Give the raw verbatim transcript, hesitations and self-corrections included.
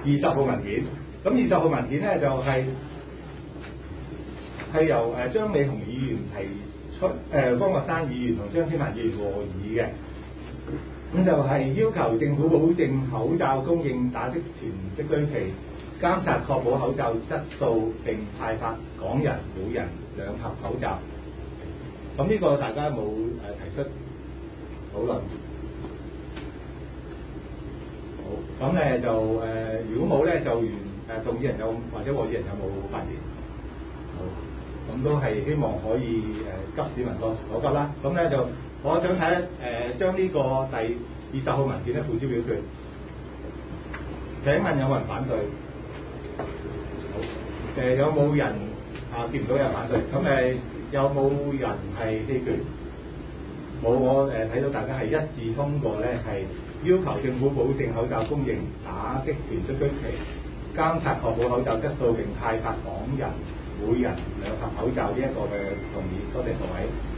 二十號文件。咁二十號文件咧就係、是、係由誒張美雄議員提出，誒、呃、江國山議員同張天文議員和議嘅。咁就係要求政府保證口罩供應打職團職居期，監察確保口罩質素並派發港人每人兩盒口罩。咁呢個大家有冇誒提出討論？好，咁咧就誒、呃，如果冇咧就原誒動議人有或者和議人有冇發言？好，咁都係希望可以誒急市民所所急啦。咁咧就我想睇誒將呢個第二十號文件咧付諸表決。請問有冇人反對？好，誒、呃、有冇人啊見唔到有人反對？咁誒有冇人係棄權？冇，我誒睇到大家係一致通過咧，係要求政府保證口罩供應打職團出居期，監察確保口罩質素並派發港人每人兩盒口罩呢一個嘅動議。多謝各位。